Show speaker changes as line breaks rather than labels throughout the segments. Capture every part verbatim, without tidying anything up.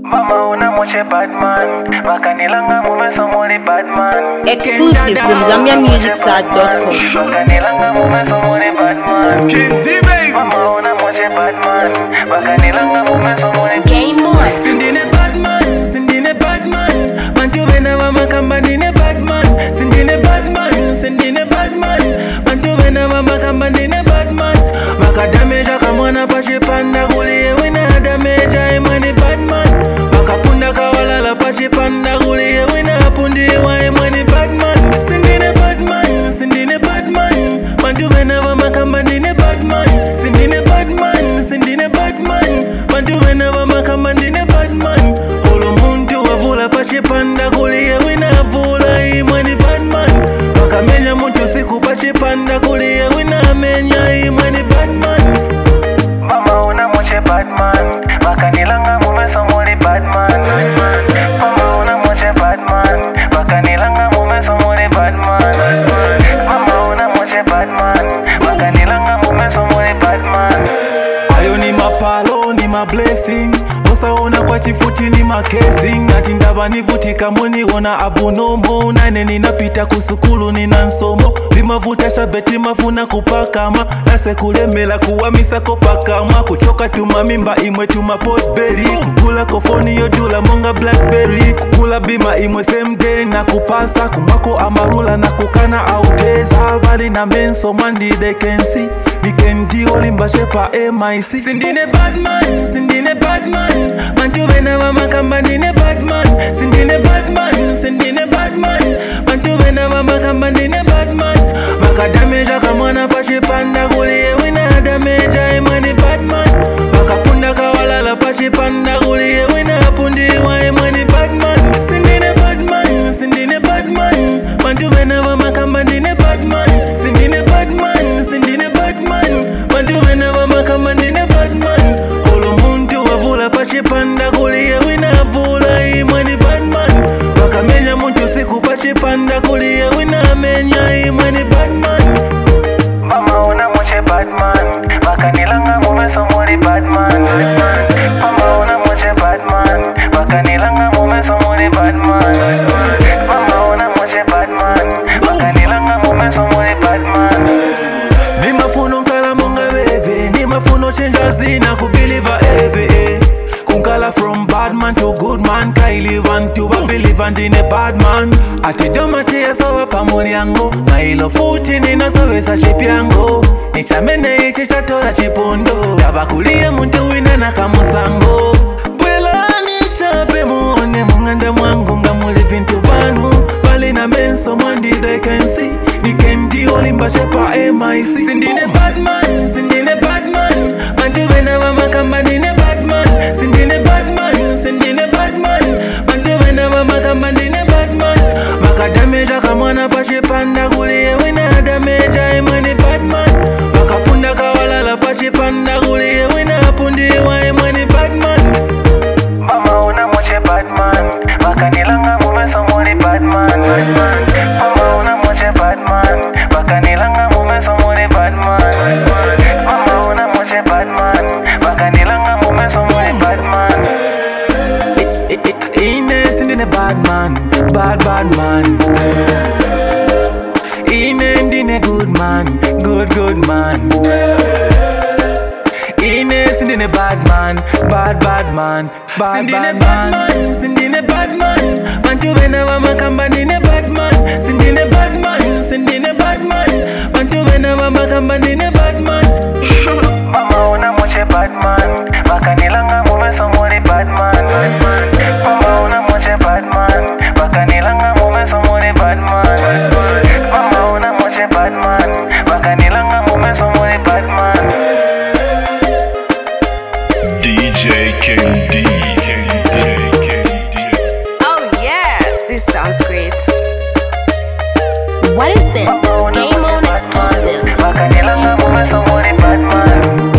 Mama una moche Batman, makanilanga mume somoli Batman.
Exclusive from Zambia Music Site dot com.
Makanilanga mume somoli Batman.
Kinti baby.
Mama una moche Batman, makanilanga mume somoli
Game on.
Sindine Batman, Sindine Batman. Mantu vena mama kamba nine Batman. Sindine Batman, Sindine Batman. Mantu vena mama kamba nine Batman. Makadameja kamwana pashi panda kuliye wina dameja imani Batman. Makapunda kawalala pashi panda kuliye wina pundi wa imani Batman. Sindine Batman, Sindine Batman. Mantu vena mama kamba nine Batman. Sindine Batman, Sindine Batman. Mantu vena mama kamba nine Batman. Olo muntu wavula pashi panda kuliye wina vula imani Batman. Makamenya muntu siku pashi panda kuliye wina menya imani Batman. Mama una moche Batman, makanilanga mume somoli Batman. Mama una moche Batman, makanilanga mume somoli Batman. Mama una moche Batman, makanilanga mume somoli Batman. Ayo ni mapalo ni ma blessing. Osaona kwa chifuti ni ma casing. Ati ndaba nivutika moni ona abunomo. Nane ninapita kusukulu nina nsomo. Limavuta shabeti mafuna kupakama. Nase kulemela kuwamisa kopakama. Kuchoka tuma mimba imwe tuma potberry. Kukula kofoni yodula monga blackberry. Kukula bima imwe same day na kupasa. Kumako amarula na kukana outdays. Habari na menso mandi they can see. Weekendi olimba shepa M I C. Sindine Batman, Sindine Batman. Mantu vena mama kamba nine Batman. Sindine Batman, Sindine Batman. Mantu vena mama kamba nine Batman. Makadameja kamwana pashi panda kuliye wina dameja imani Batman. Makapunda kawalala pashi panda kuliye wina pundi wa imani Batman. Sindine Batman, Sindine Batman. Mantu vena mama kamba nine Batman. Sindine Batman, Sindine Batman. Mantu vena mama kamba nine Batman. Olo muntu wavula pashi panda kuliye wina vula imani Batman. Makamenya muntu siku pashi panda kuliye wina menya imani Batman. Mama una moche Batman, makanilanga mume somoli Batman. Mama una moche Batman, makanilanga mume somoli Batman. Mama una moche Batman, makanilanga mume somoli Batman. Ni mafuno nkala monga bebe, ni mafuno chenja zina kubiliva eve. Kunkala from bad man to good man, kaili want to believe and in a bad man. Ati doma tia sawa pamuli yango, mailo futi nina sawesa chipi yango. Nichamene ichi chatola chipundo, dabakulia muntu wina na kamusango. Bwela nichape muone munganda mwangu nga muli vintu vanu. Bali na menso mwandi they can see. Weekendi olimba shepa M I C. Sindine Batman, Sindine Batman. Mantu vena mama kamba nine Batman. Sindine Batman, Sindine Batman. Mantu vena mama kamba nine Batman. Makadameja kamwana pashi panda kuliye wina dameja imani Batman. Makapunda kawalala pashi panda kuliye wina pundi wa imani Batman. Mama una moche Batman, makanilanga mume somoli Batman. Mama una moche Batman, makanilanga mume somoli Batman. Mama una moche Batman, makanilanga mume somoli Batman. Ines in the bad man, bad bad man. Ines in a good man, good good man. Ines in a bad man, bad bad man, bad bad man. Sindine Batman, mantu vena mama kamba nine Batman. Sindine Batman, Sindine Batman. Mantu vena mama kamba nine Batman. Mama una moche Batman, makanilanga mume somoli Batman. Mama una moche Batman, makanilanga mume somoli Batman. Mama una moche Batman, makanilanga mume somoli Batman.
D J King D.
Oh yeah, this sounds great.
What is this? Game on exclusive.
Makanilanga mume somoli Batman.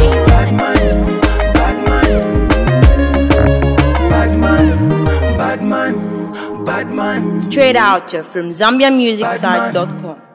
Batman, Batman.
Straight out from Zambia Music Site dot com.